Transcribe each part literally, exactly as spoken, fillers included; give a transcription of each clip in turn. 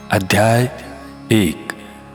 अध्याय एक।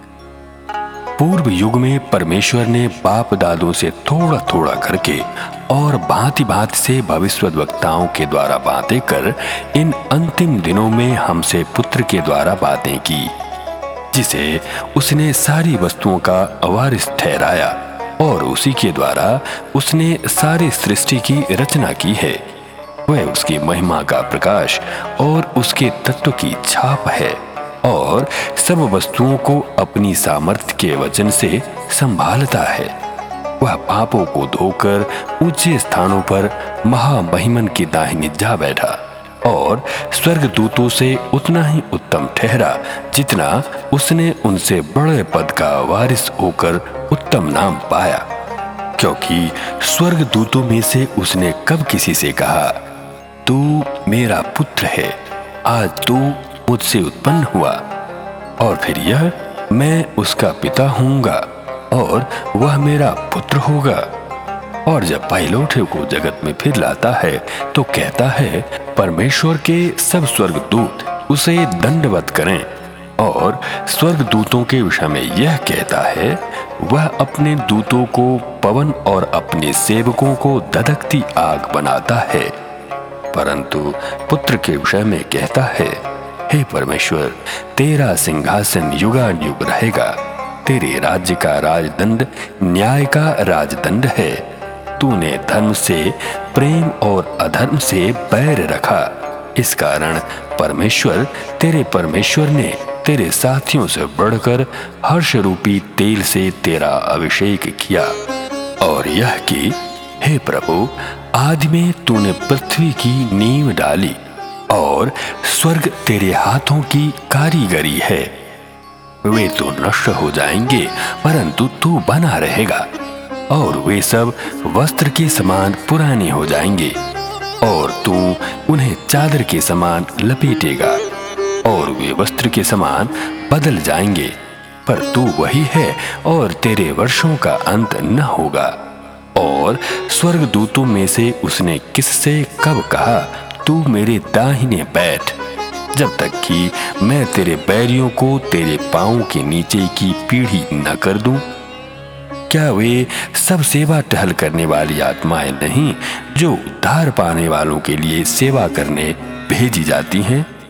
पूर्व युग में परमेश्वर ने बाप दादों से थोड़ा थोड़ा करके और भांति भांति से भविष्यद्वक्ताओं के द्वारा बातें कर इन अंतिम दिनों में हमसे पुत्र के द्वारा बातें की, जिसे उसने सारी वस्तुओं का वारिस ठहराया और उसी के द्वारा उसने सारी सृष्टि की रचना की है। वह उसकी महिमा का प्रकाश और उसके तत्व की छाप है और सब वस्तुओं को अपनी सामर्थ्य के वचन से संभालता है। वह पापों को धोकर ऊंचे स्थानों पर महामहिमन की दाहिनी जा बैठा और स्वर्गदूतों से उतना ही उत्तम ठहरा जितना उसने उनसे बड़े पद का वारिस होकर उत्तम नाम पाया। क्योंकि स्वर्गदूतों में से उसने कब किसी से कहा, तू मेरा पुत्र है, आज तू मुझसे उत्पन्न हुआ, और फिर यह, मैं उसका पिता हूँगा और वह मेरा पुत्र होगा। और जब पहिलौठे को जगत में फिर लाता है तो कहता है, परमेश्वर के सब स्वर्गदूत उसे दंडवत करें। और स्वर्गदूतों के विषय में यह कहता है, वह अपने दूतों को पवन और अपने सेवकों को धधकती आग बनाता है। परंतु पुत्र के विषय में कहता है, हे परमेश्वर, तेरा सिंहासन युगानुयुग रहेगा, तेरे राज्य का राजदंड न्याय का राजदंड है। तूने धर्म से प्रेम और अधर्म से बैर रखा। इस कारण परमेश्वर तेरे परमेश्वर ने तेरे साथियों से बढ़कर हर्ष रूपी तेल से तेरा अभिषेक किया, और यह कि, हे प्रभु, आदि में तूने पृथ्वी की नींव डाली और स्वर्ग तेरे हाथों की कारीगरी है। वे तो नष्ट हो जाएंगे परंतु तू बना रहेगा, और वे सब वस्त्र के समान पुराने हो जाएंगे, और तू उन्हें चादर के समान लपेटेगा, और वे वस्त्र के समान बदल जाएंगे, पर तू वही है और तेरे वर्षों का अंत न होगा। और स्वर्गदूतों में से उसने किससे कब कहा, तू मेरे दाहिने बैठ, जब तक कि मैं तेरे बैरियों को तेरे पांवों के नीचे की पीढ़ी न कर दूं? क्या वे सब सेवा टहल करने वाली आत्माएं नहीं जो उद्धार पाने वालों के लिए सेवा करने भेजी जाती हैं?